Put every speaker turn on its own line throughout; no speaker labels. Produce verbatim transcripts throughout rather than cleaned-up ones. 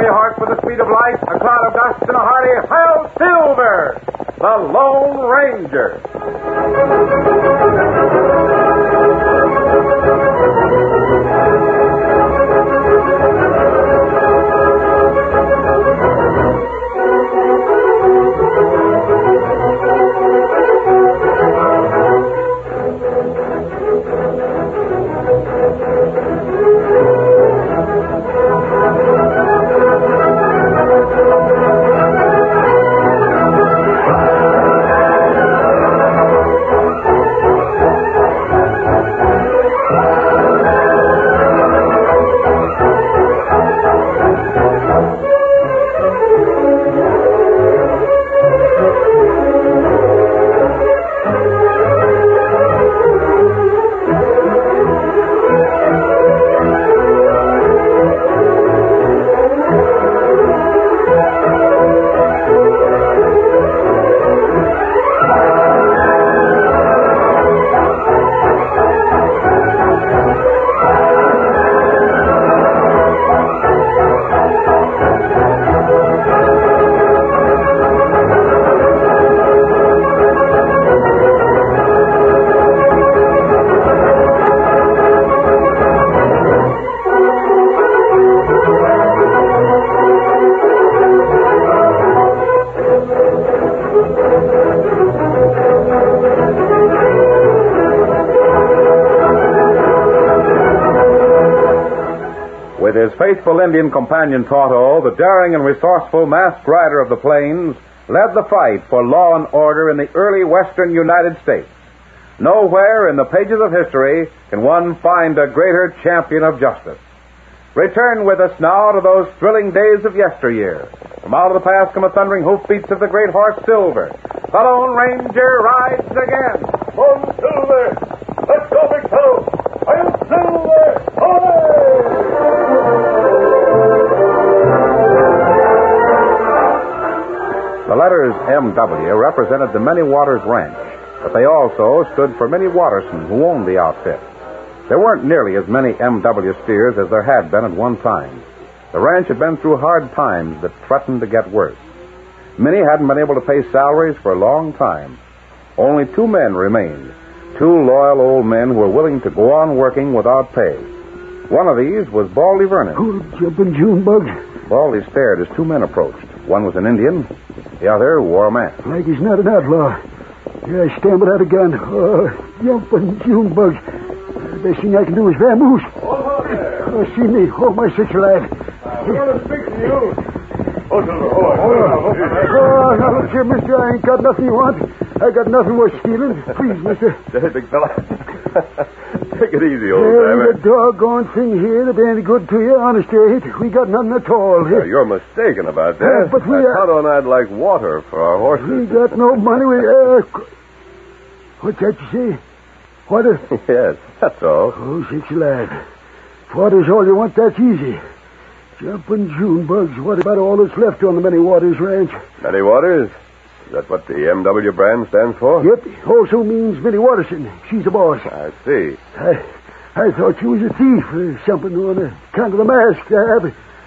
Steady heart for the speed of light, a cloud of dust, and a hearty Hail Silver, the Lone Ranger. With his faithful Indian companion Tonto, the daring and resourceful masked rider of the plains led the fight for law and order in the early western United States. Nowhere in the pages of history can one find a greater champion of justice. Return with us now to those thrilling days of yesteryear. From out of the past come the thundering hoofbeats of the great horse Silver. The Lone Ranger rides again. Oh, Silver! Let's go, big fellow! Hail Silver! Hooray! The letters M W represented the Many Waters Ranch, but they also stood for Minnie Watterson, who owned the outfit. There weren't nearly as many M W steers as there had been at one time. The ranch had been through hard times that threatened to get worse. Minnie hadn't been able to pay salaries for a long time. Only two men remained, two loyal old men who were willing to go on working without pay. One of these was Baldy Vernon.
Oh, jumping June bug.
Baldy stared as two men approached. One was an Indian, the other wore a mask.
Like he's not an outlaw. Yeah, I stand without a gun. Oh, jumping June bugs. The best thing I can do is vamoose. Oh, see me. Oh, my sick lad.
I want to speak to you. Oh, Silver. Oh,
oh, oh, now look here, mister. I ain't got nothing you want. I got nothing worth stealing. Please, mister.
Hey, big fella. Take it easy, old
There
timer.
ain't a doggone thing here to be any good to you. Honest, there ain't. We got nothing at all.
Yeah, you're mistaken about that.
Uh, but we,
I
uh,
thought on I'd like water for our horses.
We got no money. We, uh, what's that you say? Water?
Yes, that's all.
Oh, six lad. If water's all you want, that's easy. Jumping June bugs. What about all that's left on the Many Waters Ranch?
Many Waters? Is that what the M W brand stands for?
Yep. Also means Minnie Watterson. She's the boss.
I see.
I, I thought you was a thief or something on account of the mask. Uh,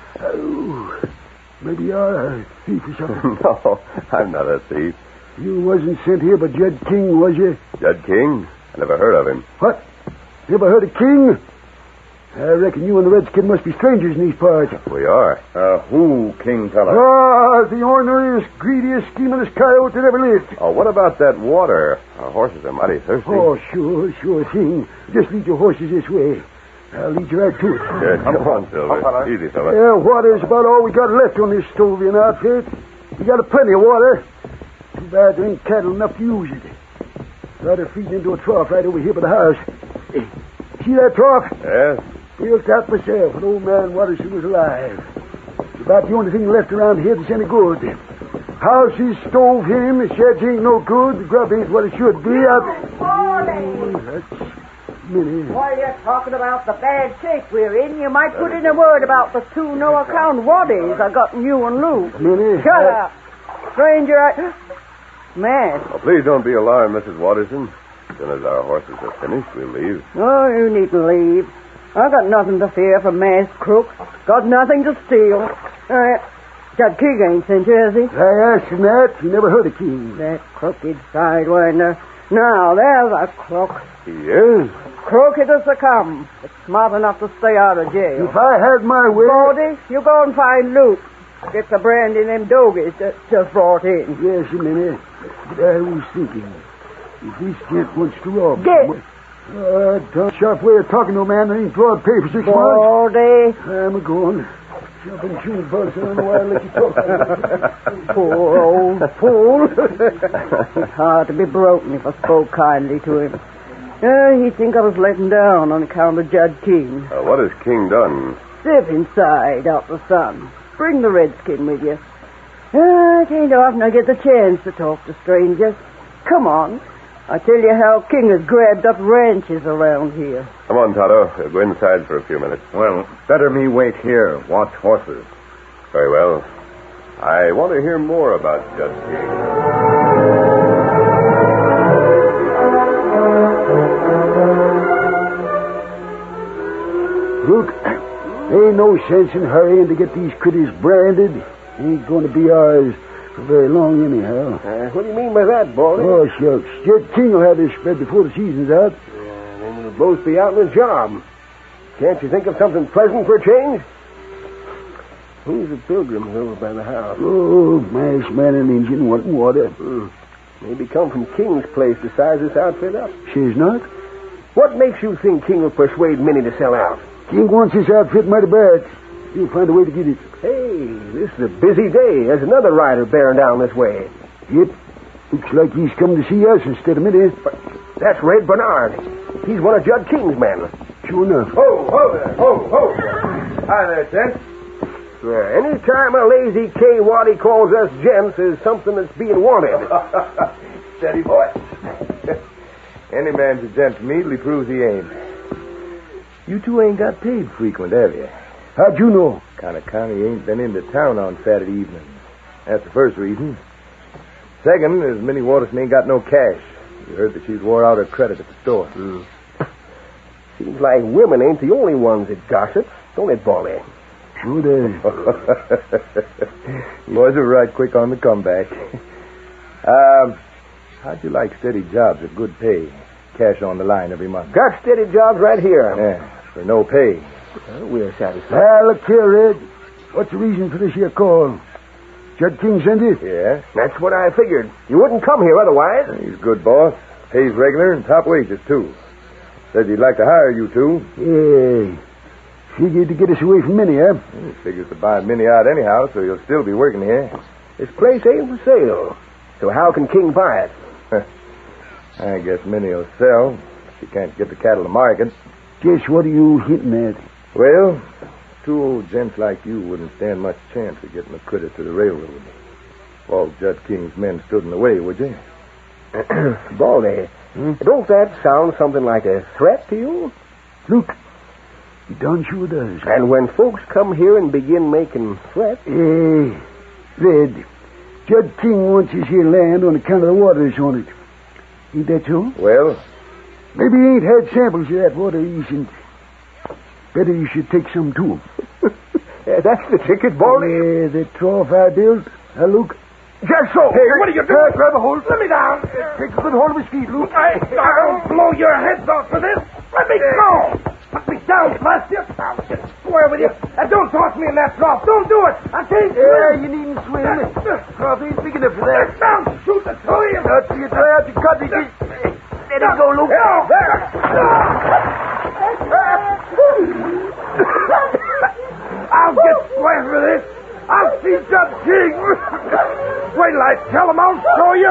oh, maybe you're a thief or something.
No, I'm not a thief.
You wasn't sent here by Jud King, was you?
Jud King? I never heard of him.
What? Never heard of King? I reckon you and the Redskin must be strangers in these parts.
We are. Uh, who, King fella?
Ah, the orneriest, greediest, schemingest coyote that ever lived.
Oh, what about that water? Our horses are mighty thirsty.
Oh, sure, sure thing. Just lead your horses this way. I'll lead you right to it.
Good. Come on, Silver.
fella.
Easy, fella.
Yeah, water's about all we got left on this Stovian outfit. We got a plenty of water. Too bad there ain't cattle enough to use it. Got her feeding into a trough right over here by the house. Hey, see that trough?
Yes?
Built that myself when old man Watterson was alive. It's about the only thing left around here that's any good. House is stove in, the sheds ain't no good, the grub ain't what it should be. I...
Morning.
Oh, that's Minnie.
While you're talking about the bad shape we're in, you might put in a word about the two no-account waddies I got in you and Lou.
Minnie.
Shut
I...
up. Stranger, I... Man.
Oh, please don't be alarmed, Missus Watterson. As soon as our horses are finished, we'll leave.
Oh, you needn't leave. I got nothing to fear from masked crooks. Got nothing to steal. Uh, Judge King ain't sent you, has he?
I asked him that. He never heard of King.
That crooked sidewinder. Now, there's a crook.
He is?
Crooked as they come. But smart enough to stay out of jail.
If I had my way...
Baldy, you go and find Luke. Get the brandy in them dogies that just brought in.
Yes, a minute. But I was thinking, if this gent wants to rob...
Get!
Uh, Tom, sharp way of talking to a man that ain't drawed pay for six months.
Baldy.
I'm a-going. Jumping shoes, Buzz. I don't know why I let you talk.
Poor old fool. It's hard to be broken if I spoke kindly to him. Uh, he'd think I was letting down on account of Judge King.
Uh, what has King done?
Step inside out the sun. Bring the redskin with you. Uh, it ain't often I get the chance to talk to strangers. Come on. I'll tell you how King has grabbed up ranches around here.
Come on, Tonto. We'll go inside for a few minutes.
Well, better me wait here. Watch horses.
Very well. I want to hear more about Judge King.
Look, ain't no sense in hurrying to get these critters branded. Ain't going to be ours for very long anyhow.
Uh, what do you mean by that, Baldy?
Oh, shucks. Judge King will have this spread before the season's out.
Yeah, then we'll both be out in the job. Can't you think of something pleasant for a change? Who's the pilgrims over by the house?
Oh, masked man and Indian wanting water.
Hmm. Maybe come from King's place to size this outfit up.
Says not.
What makes you think King will persuade Minnie to sell out?
King wants this outfit mighty bad. He'll find a way to get it.
Hey, this is a busy day. There's another rider bearing down this way.
Yep. Looks like he's come to see us instead of Minnie.
But that's Red Bernard. He's one of Judge King's men.
Sure enough.
Ho, ho there. Ho, ho. Hi there, gents.
Yeah, any time a lazy K. Waddy calls us gents is something that's being wanted.
Steady, boy. Any man's a gent immediately proves he ain't. You two ain't got paid frequent, have you?
How'd you know?
Connie ain't been into town on Saturday evenings. That's the first reason. Second is Minnie Watterson ain't got no cash. You heard that she's wore out her credit at the store.
Mm. Seems like women ain't the only ones that gossip, don't it, Baldy?
Sure does.
Boys are right quick on the comeback. um, how'd you like steady jobs at good pay? Cash on the line every month.
Got steady jobs right here.
Yeah, for no pay.
Well, we're satisfied.
Well, look here, Red. What's the reason for this here call? Judge King sent it?
Yeah.
That's what I figured. You wouldn't come here otherwise.
He's good, boss. Pays regular and top wages, too. Says he'd like to hire you two.
Yeah. Figured to get us away from Minnie, huh?
He figures to buy Minnie out anyhow, so you'll still be working here.
This place ain't for sale. So how can King buy it?
I guess Minnie will sell. She can't get the cattle to market.
Just what are you hinting at?
Well, two old gents like you wouldn't stand much chance of getting a critter to the railroad. If all Judge King's men stood in the way, would you?
Baldy, hmm? Don't that sound something like a threat to you?
Look, it done sure does.
And when folks come here and begin making threats...
Eh, Red, Judge King wants his here land on account of the water that's on it. Ain't that so?
Well?
Maybe he ain't had samples of that water recent. Better you should take some, too.
Yeah, that's the ticket, Baldy.
Yeah, the trough I built. Now, Luke.
Just so.
Hey,
what are you doing?
Uh, grab a hold.
Let me down.
Take a good hold of his feet, Luke.
I, I'll blow your heads off for this. Let me go. Put me down, blast you. I'll just swear with you. And don't toss me in that trough. Don't do it. I can't swim.
Yeah, you needn't swim. Trough ain't big enough for that.
Down, shoot the two of you.
Now, till you try out your cutting. Let it go, Luke.
I'll get square for this. I'll see Judge King. Wait till I tell him I'll show you.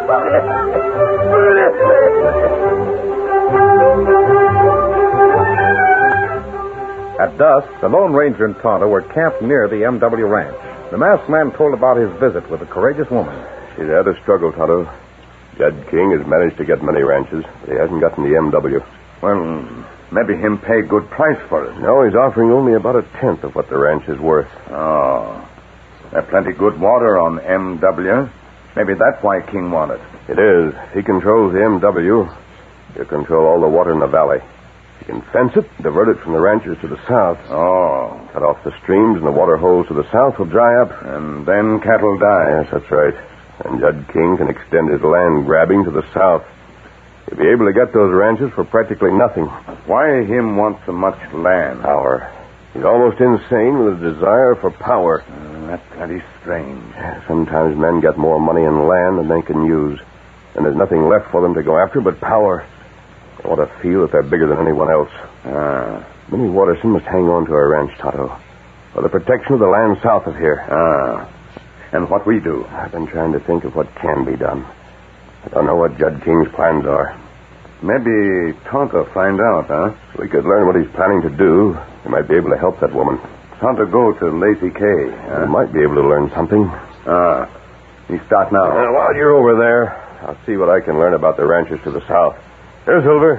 At dusk, the Lone Ranger and Tonto were camped near the M W ranch. The masked man told about his visit with a courageous woman.
She's had a struggle, Tonto. Judge King has managed to get many ranches, but he hasn't gotten the M W.
Well, maybe him pay good price for it.
No, he's offering only about a tenth of what the ranch is worth.
Oh. There's plenty good water on M W. Maybe that's why King wanted.
It is. If he controls the M W, he'll control all the water in the valley.
You can fence it, divert it from the ranches to the south.
Oh.
Cut off the streams and the water holes to the south will dry up.
And then cattle die.
Yes, that's right. And Judd King can extend his land grabbing to the south. He'll be able to get those ranches for practically nothing.
Why him want so much land?
Power. He's almost insane with a desire for power.
Uh, that's plenty strange.
Sometimes men get more money and land than they can use. And there's nothing left for them to go after but power. They want to feel that they're bigger than anyone else.
Ah.
Minnie Watterson must hang on to our ranch, Tonto, for the protection of the land south of here.
Ah. And what we do?
I've been trying to think of what can be done. I don't know what Judd King's plans are.
Maybe Tonto find out, huh?
If we could learn what he's planning to do, we might be able to help that woman.
Tonto go to Lazy K. Huh?
We might be able to learn something.
Ah. You start now.
Uh, while you're over there, I'll see what I can learn about the ranches to the south. There's Silver.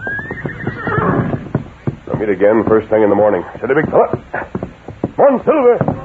We'll meet again first thing in the morning. Steady, big fella. Come on, Silver.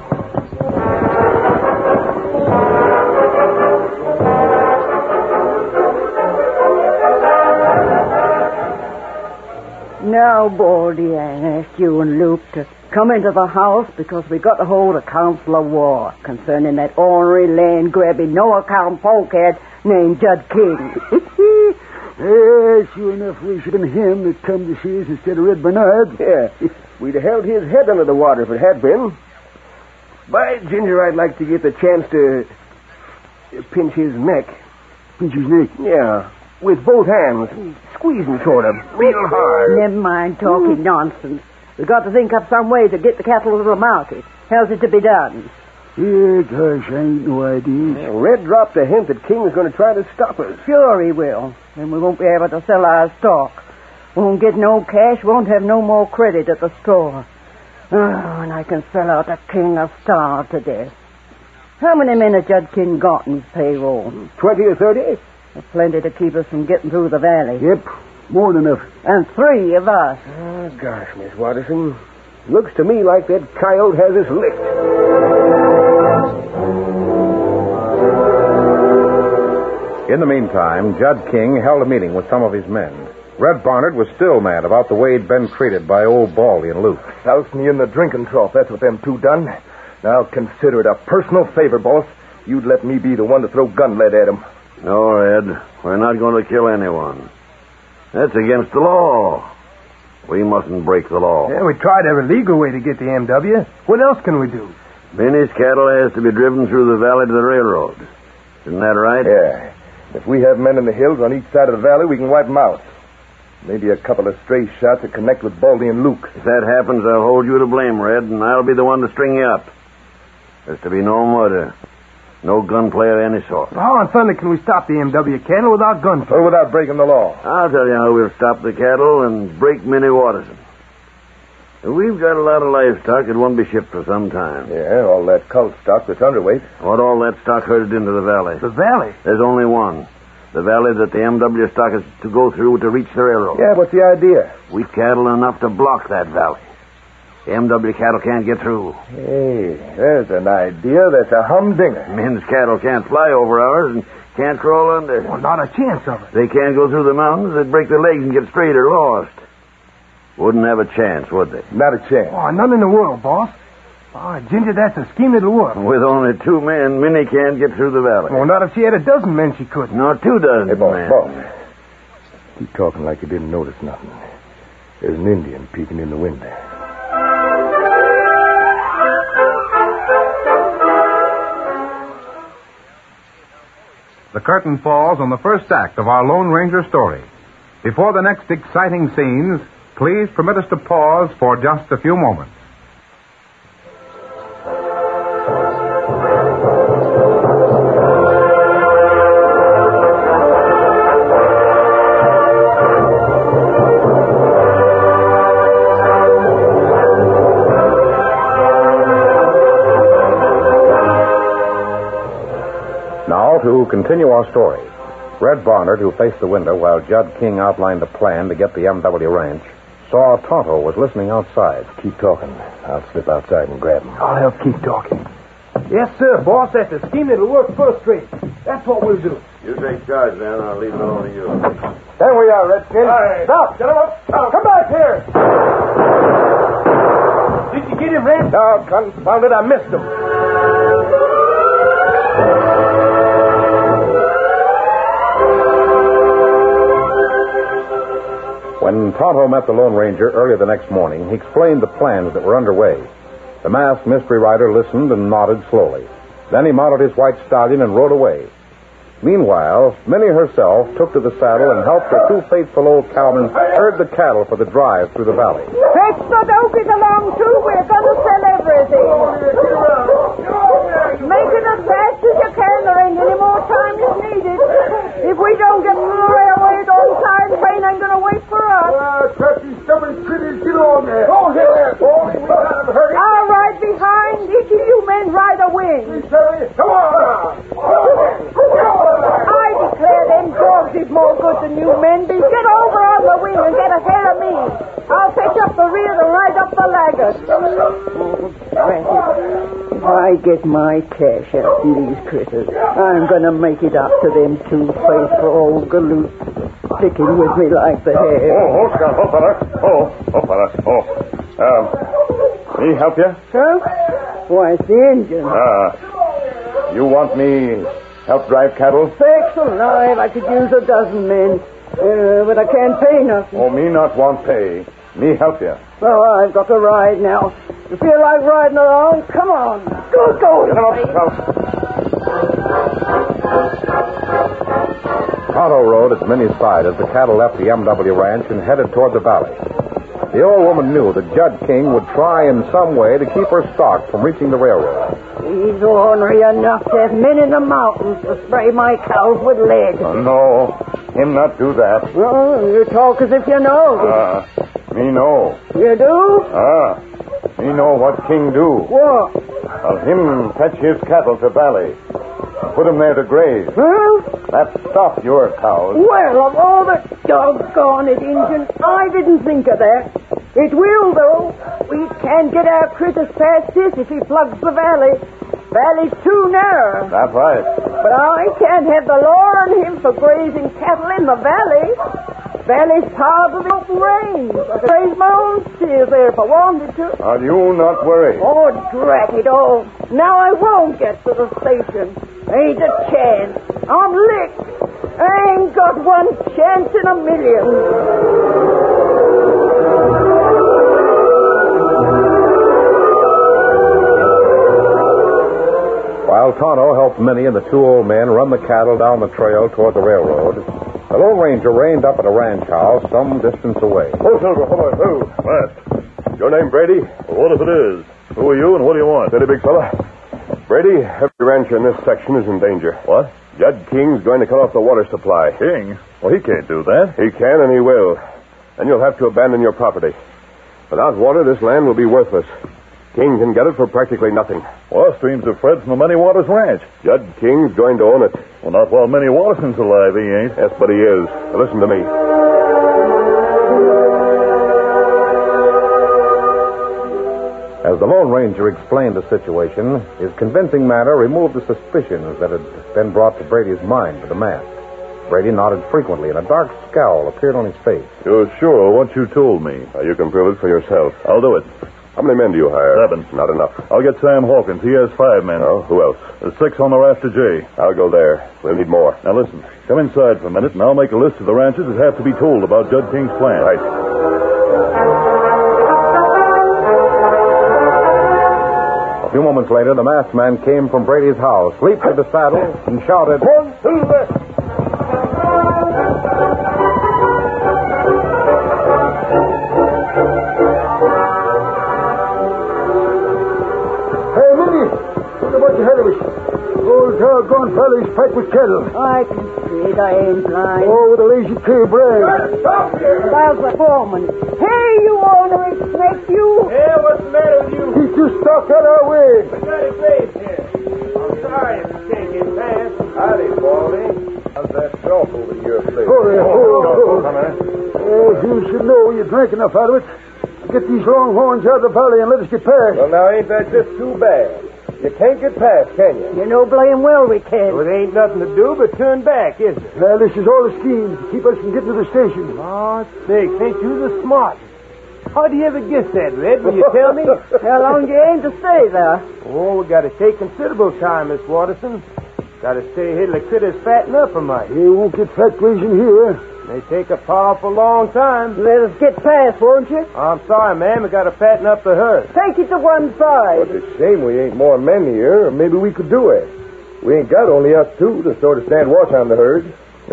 Now, Baldy, I ask you and Luke to come into the house because we got to hold a council of war concerning that ornery, land-grabbing, no-account polecat named Judd King.
Yeah, sure enough, we should have been him that come to see us instead of Red Bernard.
Yeah, we'd have held his head under the water if it had been. By Ginger, I'd like to get the chance to pinch his neck.
Pinch his neck?
Yeah, with both hands, squeezing sort of, real hard.
Never mind talking nonsense. We've got to think up some way to get the cattle to the market. How's it to be done?
Yeah, gosh, I ain't no idea.
Yeah, Red dropped a hint that King was going to try to stop us.
Sure he will. And we won't be able to sell our stock. Won't get no cash, won't have no more credit at the store. Oh, and I can sell out the King of starve to death. How many men has Judd King got in his payroll?
Twenty or thirty?
Plenty to keep us from getting through the valley.
Yep, more than enough.
And three of us.
Oh, gosh, Miss Watterson. Looks to me like that coyote has us licked.
In the meantime, Judd King held a meeting with some of his men. Red Barnard was still mad about the way he'd been treated by old Baldy and Luke.
Soused me in the drinking trough. That's what them two done. Now consider it a personal favor, boss. You'd let me be the one to throw gun lead at him.
No, Red. We're not going to kill anyone. That's against the law. We mustn't break the law.
Yeah, we tried every legal way to get the M W. What else can we do?
Minnie's cattle has to be driven through the valley to the railroad. Isn't that right?
Yeah. If we have men in the hills on each side of the valley, we can wipe them out. Maybe a couple of stray shots to connect with Baldy and Luke.
If that happens, I'll hold you to blame, Red, and I'll be the one to string you up. There's to be no murder. No gunplay of any sort.
How in thunder can we stop the M W cattle without gunplay?
Or without breaking the law.
I'll tell you how we'll stop the cattle and break Minnie Watterson. We've got a lot of livestock that won't be shipped for some time.
Yeah, all that cult stock that's underweight.
What all that stock herded into the valley?
The valley?
There's only one. The valley that the M W stock is to go through to reach the railroad.
Yeah, what's the idea?
Wheat cattle enough to block that valley. The M W cattle can't get through.
Hey, there's an idea that's a humdinger.
Men's cattle can't fly over ours and can't crawl under.
Well, not a chance of it.
They can't go through the mountains. They'd break their legs and get strayed or lost. Wouldn't have a chance, would they?
Not a chance.
Oh, none in the world, boss. Oh, Ginger, that's a scheme that'll work.
With only two men, Minnie can't get through the valley.
Well, not if she had a dozen men, she couldn't.
No, two dozen
Hey, boss,
men.
boss. Keep talking like you didn't notice nothing. There's an Indian peeking in the window.
The curtain falls on the first act of our Lone Ranger story. Before the next exciting scenes, please permit us to pause for just a few moments. Now, to continue our story. Red Barnard, who faced the window while Judd King outlined a plan to get the M W ranch, saw Tonto was listening outside.
Keep talking. I'll slip outside and grab him.
I'll help keep talking. Yes, sir, boss. That's a scheme that'll work first rate. That's what we'll do.
You take charge, man. I'll leave it all to you.
There we are, Redskin.
Right.
Stop!
Gentlemen, stop.
Come back here!
Did you get him, Red?
No, confound it, I missed him.
When Tonto met the Lone Ranger early the next morning, he explained the plans that were underway. The masked mystery rider listened and nodded slowly. Then he mounted his white stallion and rode away. Meanwhile, Minnie herself took to the saddle and helped her two faithful old cowmen herd the cattle for the drive through the valley.
Fetch the donkeys along, too. We're going to sell everything. Make it as fast as you can. There ain't any more time is needed. If we don't get to the railway on time, train ain't going to wait for us.
Uh, catch these stubborn critters. Get on there. Go there, boy. We got them hurry.
I'll ride behind. Each of you men ride a wing.
Come on.
I declare them dogs is more good than you men be. Get over on the wing and get ahead of me. I'll fetch up the rear and ride up the laggard. If I get my cash out from these critters, I'm going to make it up to them two faithful old galoots sticking with me like the hair.
Oh, oh, Scout. Oh, fella. Oh, oh, fella. Oh. Um, me help you?
Huh? Why, it's the engine.
Ah. You want me help drive cattle?
Sakes alive, I could use a dozen men. Uh, but I can't pay nothing.
Oh, me not want pay. Me help you.
So I've got to ride now. You feel like riding along? Come on. Go, go.
Get him up, Scout.
Tonto rode at Minnie's side as the cattle left the M W ranch and headed toward the valley. The old woman knew that Judge King would try in some way to keep her stock from reaching the railroad.
He's ornery enough to have men in the mountains to spray my cows with lead.
Oh, no. Him not do that.
Well, you talk as if you know.
Ah. Me know.
You do?
Ah. Me know what King do.
What?
Well, him fetch his cattle to valley. Put 'em there to graze.
Huh?
That stop your cows.
Well, of all the doggone it, Injun, I didn't think of that. It will, though. We can't get our critters past this if he plugs the valley. Valley's too narrow.
That's right.
But I can't have the law on him for grazing cattle in the valley. Valley's part of the open range. I could raise my own steers there if I wanted to.
Are you not worried?
Oh, drat it all. Now I won't get to the station. Ain't a chance. I'm licked. I ain't got one chance in a million.
While Tonto helped Minnie and the two old men run the cattle down the trail toward the railroad, the Lone Ranger reined up at a ranch house some distance away.
Oh, Silver, hold on. Oh, West. Your name Brady?
Well, what if it is? Who are you and what do you want?
Steady, big fella. Brady, every rancher in this section is in danger.
What?
Judge King's going to cut off the water supply.
King? Well, he can't do that.
He can and he will. Then you'll have to abandon your property. Without water, this land will be worthless. King can get it for practically nothing.
Well, streams of Fred from the Many Waters Ranch.
Judge King's going to own it.
Well, not while Minnie Waterson's alive, he ain't.
Yes, but he is. Now, listen to me.
As the Lone Ranger explained the situation, his convincing manner removed the suspicions that had been brought to Brady's mind by the mask. Brady nodded frequently, and a dark scowl appeared on his face.
You're sure of what you told me?
Now, you can prove it for yourself.
I'll do it.
How many men do you hire?
Seven.
Not enough.
I'll get Sam Hawkins. He has five men.
Oh, who else?
There's six on the raft to Jay.
I'll go there. We'll need more.
Now, listen. Come inside for a minute, and I'll make a list of the ranches that have to be told about Judge King's plan.
Right.
A few moments later, the masked man came from Brady's house, leaped to the saddle, and shouted,
One, two, left. Hey, Minnie, look at what you had of us. Old doggone fella's packed with cattle.
I can see it. I ain't blind.
Oh, with a lazy clear brain.
Stop here!
About the foreman. Hey, you ornery snake, you!
Yeah, what's the matter with you?
He just stopped out our way.
We got a place here. I'm sorry if you can't get past.
Howdy, Baldy. How's that shelf over your place?
Oh, yeah. Oh, oh. Oh, you should know you drank enough out of it. Get these longhorns out of the valley and let us get past.
Well, now, ain't that just too bad? You can't get past, can you?
You know blame well we can.
Well, there ain't nothing to do but turn back, is there?
Well, this is all a scheme to keep us from getting to the station.
Oh, sakes, ain't you the smart? How do you ever guess that, Red? Will you tell me?
How long do you aim to stay there?
Oh, we got to take considerable time, Miss Watterson. Got to stay here till the critters fatten up a mite.
You won't get fat grazing here.
They take a powerful long time.
Let us get past, won't you?
I'm sorry, ma'am. We got to fatten up the herd.
Take it to one side.
It's a shame we ain't more men here, or maybe we could do it. We ain't got only us two to sort of stand watch on the herd.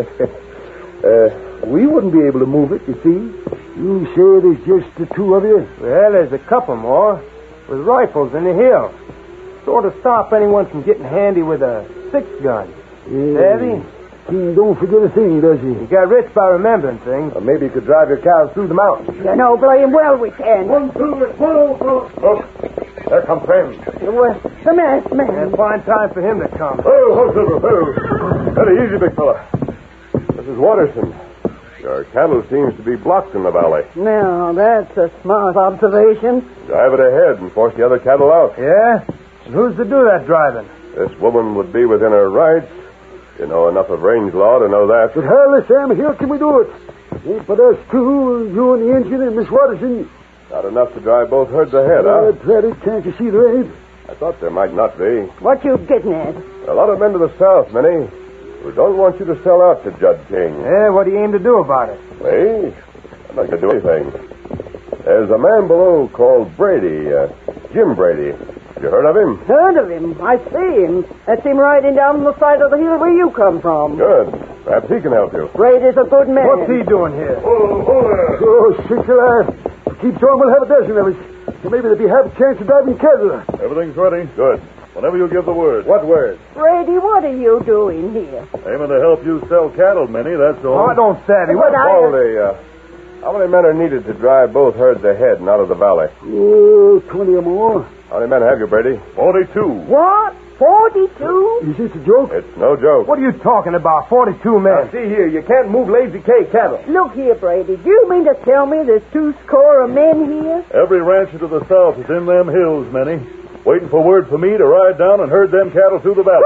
uh, we wouldn't be able to move it, you see.
You say there's just the two of you?
Well, there's a couple more with rifles in the hills. Sort of stop anyone from getting handy with a six-gun.
Yeah.
Savvy?
King don't forget a thing, does he?
You got rich by remembering things. Or maybe you could drive your cows through the mountains.
You know blame well we can.
One, two, one, two. Oh, there comes friends.
Well, the masked man.
And fine time for him to come.
Oh, ho, Silver, ho. Steady, easy, big fella. This is Watterson. Your cattle seems to be blocked in the valley.
Now, that's a smart observation.
Drive it ahead and force the other cattle out.
Yeah? And who's to do that driving?
This woman would be within her rights. You know enough of range law to know that.
But hurry, Sam, here can we do it? Ain't but us two, you and the engine and Miss Watterson.
Not enough to drive both herds ahead,
Uh,
huh?
Teddy, can't you see there ain't?
I thought there might not be.
What you getting at?
A lot of men to the south, Minnie, who don't want you to sell out to Judd King.
Yeah, what do you aim to do about it?
Me? I'm not going to do anything. There's a man below called Brady, uh, Jim Brady. You heard of him?
Heard of him. I see him. That's him riding down the side of the hill where you come from.
Good. Perhaps he can help you.
Brady's a good man.
What's he doing here?
Oh, hold there.
Oh, six alive. Keep on, we'll have a dozen of us. So maybe there'll be half a chance of driving cattle.
Everything's ready. Good. Whenever you give the word.
What word?
Brady, what are you doing here?
Aiming to help you sell cattle, Minnie, that's all.
Oh, I don't savvy.
What
What?
I-
Hold the, uh, how many men are needed to drive both herds ahead and out of the valley?
Oh, twenty or more.
How many men have you, Brady?
Forty-two.
What? Forty-two?
Is this a joke?
It's no joke.
What are you talking about? Forty-two men.
see here, you can't move Lazy K cattle.
Look here, Brady. Do you mean to tell me there's two score of men here?
Every rancher to the south is in them hills, Minnie. Waiting for word for me to ride down and herd them cattle through the valley.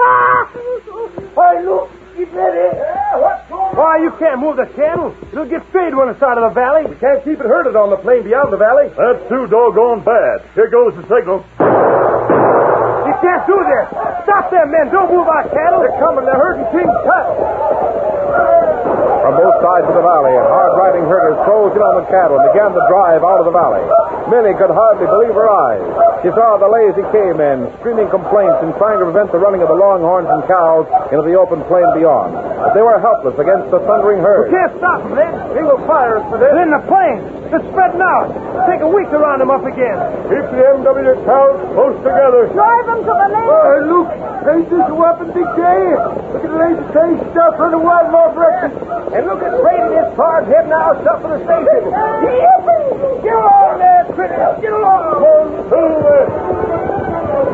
Hey, look, get ready. Yeah, what's going on?
Why, you can't move the cattle. It'll get strayed one side of the valley.
We can't keep it herded on the plain beyond the valley.
That's too doggone bad. Here goes the signal.
You can't do this. Stop them men. Don't move our cattle.
They're coming. They're herding King's cattle. From both sides of the valley, hard-riding herders closed in on the cattle and began to drive out of the valley. Minnie could hardly believe her eyes. She saw the Lazy K men screaming complaints and trying to prevent the running of the longhorns and cows into the open plain beyond. But they were helpless against the thundering herd.
We can't stop them, Red. They will fire us for this. They're in the plains. They're spreading out. Take a week to round them up again.
Keep the M W cows close together.
Drive them to the left.
Oh, look. Ain't this a weapon, Big J? Look at the lazy face stuff running wild more breakfast.
And look at Brady and his pard heading out up for the station. Get along there, critter. Get along.
One, two,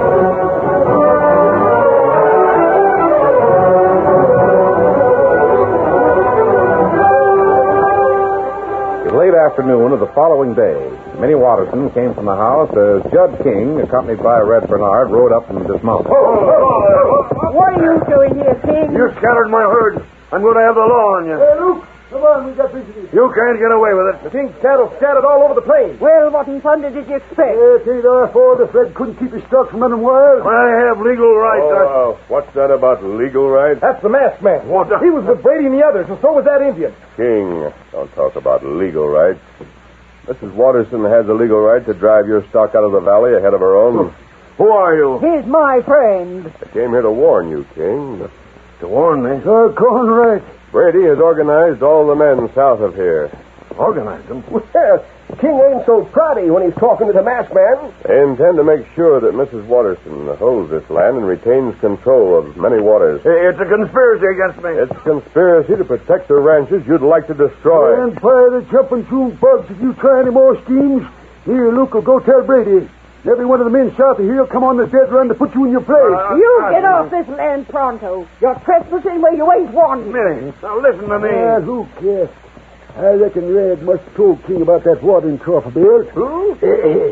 late afternoon of the following day, Minnie Watterson came from the house as Judd King, accompanied by Red Bernard, rode up and dismounted.
What are you doing here, King?
You scattered my herd. I'm going to have the law on you.
Hey, Luke, come on, we got visitors.
You can't get away with it.
The King's cattle scattered all over the plains.
Well, what in thunder did you expect?
It ain't our fault if Fred couldn't keep his stock from running wild.
I have legal rights. I...
Oh, uh, what's that about legal rights?
That's the masked man.
What the...
He was with Brady and the others, and so was that Indian.
King, don't talk about legal rights. Missus Watterson has a legal right to drive your stock out of the valley ahead of her own.
Who are you?
He's my friend.
I came here to warn you, King.
To warn me.
Oh, going right.
Brady has organized all the men south of here.
Organize them?
Well, King ain't so proudy when he's talking to the masked man.
They intend to make sure that Missus Watterson holds this land and retains control of many waters.
It's a conspiracy against me.
It's a conspiracy to protect the ranches you'd like to destroy.
And by the jumping through bugs, if you try any more schemes, here, Luke will go tell Brady. Every one of the men south of here will come on the dead run to put you in your place.
Uh,
You get off this land pronto. You're trespassing where you ain't wanted.
Minnie, now listen to me.
Ah, who cares? I reckon Red must have told King about that watering trough of theirs.
Who?
Eh,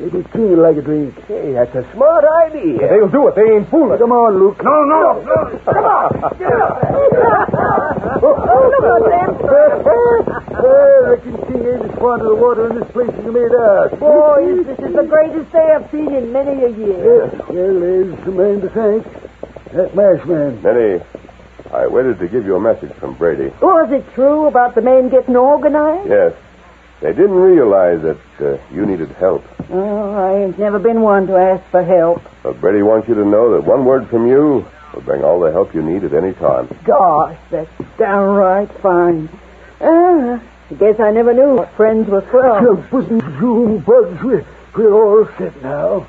Maybe King would like a drink.
Hey, that's a smart idea.
They'll do it. They ain't fooling.
Come on, Luke.
No, no, no. Come on. Get up.
Oh, look at them.
I reckon King ain't as fond of the water in this place as you made out.
Boys, this is the greatest day I've seen in many a year.
Yeah, well, there's the man to thank. That masked man.
Minnie, I waited to give you a message from Brady.
Was it true about the men getting organized?
Yes. They didn't realize that uh, you needed help.
Oh, I ain't never been one to ask for help.
But Brady wants you to know that one word from you will bring all the help you need at any time.
Gosh, that's downright fine. Ah, I guess I never knew what friends were from.
Jumpers and Zoom bugs, we're, we're all set now.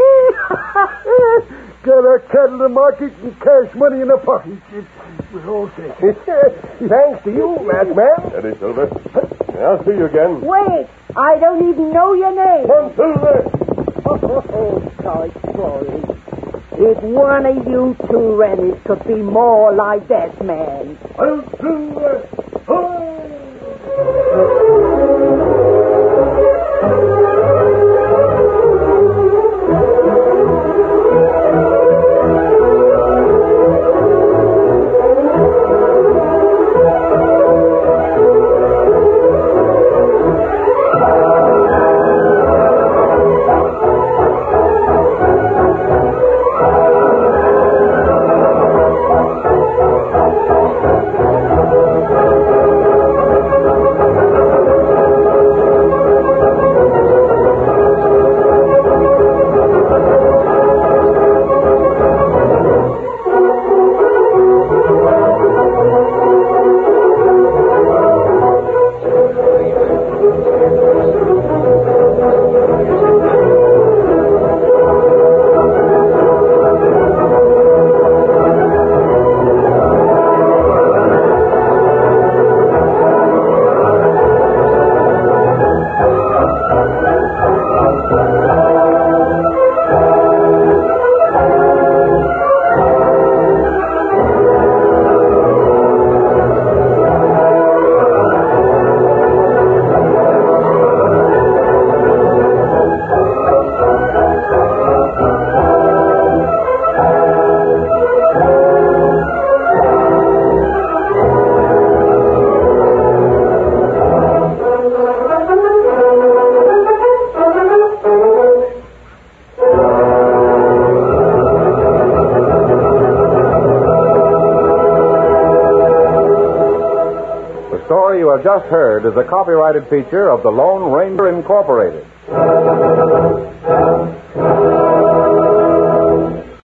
Got our cattle to market and cash money in our pockets. We're all set.
Thanks to you, masked man.
Steady, Silver. I'll see you again.
Wait, I don't even know your name.
Come, Silver.
Oh, sorry, sorry. If one of you two Rennies could be more like that man.
I'll Silver.
You have just heard is a copyrighted feature of the Lone Ranger Incorporated.